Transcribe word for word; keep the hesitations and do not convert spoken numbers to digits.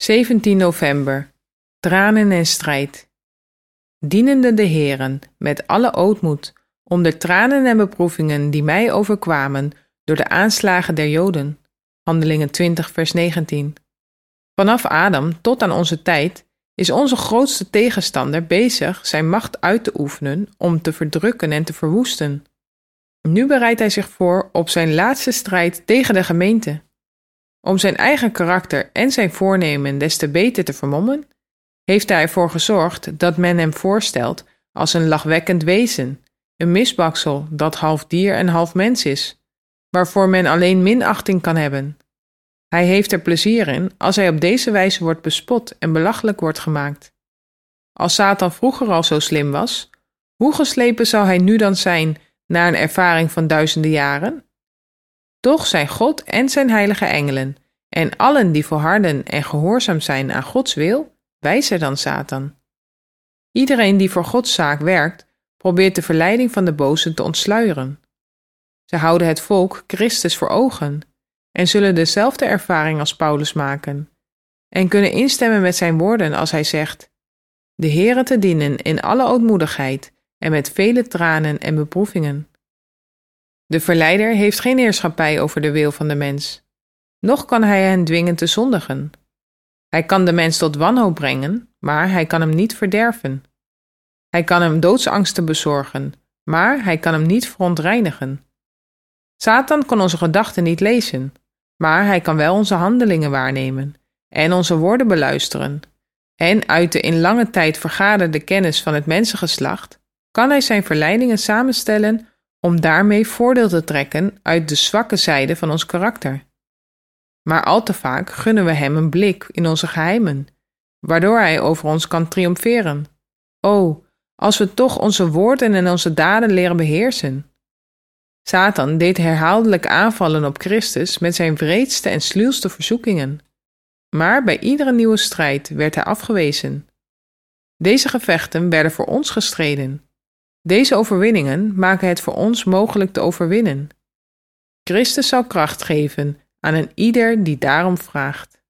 zeventien november. Tranen en strijd. Dienende de Heeren met alle ootmoed om de tranen en beproevingen die mij overkwamen door de aanslagen der Joden. Handelingen twintig vers negentien. Vanaf Adam tot aan onze tijd is onze grootste tegenstander bezig zijn macht uit te oefenen om te verdrukken en te verwoesten. Nu bereidt hij zich voor op zijn laatste strijd tegen de gemeente. Om zijn eigen karakter en zijn voornemen des te beter te vermommen, heeft hij ervoor gezorgd dat men hem voorstelt als een lachwekkend wezen, een misbaksel dat half dier en half mens is, waarvoor men alleen minachting kan hebben. Hij heeft er plezier in als hij op deze wijze wordt bespot en belachelijk wordt gemaakt. Als Satan vroeger al zo slim was, hoe geslepen zou hij nu dan zijn na een ervaring van duizenden jaren? Toch zijn God en zijn heilige engelen en allen die volharden en gehoorzaam zijn aan Gods wil, wijzer dan Satan. Iedereen die voor Gods zaak werkt, probeert de verleiding van de boze te ontsluieren. Ze houden het volk Christus voor ogen en zullen dezelfde ervaring als Paulus maken en kunnen instemmen met zijn woorden als hij zegt: de Heere te dienen in alle ootmoedigheid en met vele tranen en beproevingen. De verleider heeft geen heerschappij over de wil van de mens, noch kan hij hen dwingen te zondigen. Hij kan de mens tot wanhoop brengen, maar hij kan hem niet verderven. Hij kan hem doodsangsten bezorgen, maar hij kan hem niet verontreinigen. Satan kan onze gedachten niet lezen, maar hij kan wel onze handelingen waarnemen en onze woorden beluisteren. En uit de in lange tijd vergaderde kennis van het mensengeslacht kan hij zijn verleidingen samenstellen om daarmee voordeel te trekken uit de zwakke zijde van ons karakter. Maar al te vaak gunnen we hem een blik in onze geheimen, waardoor hij over ons kan triomferen. O, als we toch onze woorden en onze daden leren beheersen. Satan deed herhaaldelijk aanvallen op Christus met zijn wreedste en sluwste verzoekingen. Maar bij iedere nieuwe strijd werd hij afgewezen. Deze gevechten werden voor ons gestreden. Deze overwinningen maken het voor ons mogelijk te overwinnen. Christus zal kracht geven aan een ieder die daarom vraagt.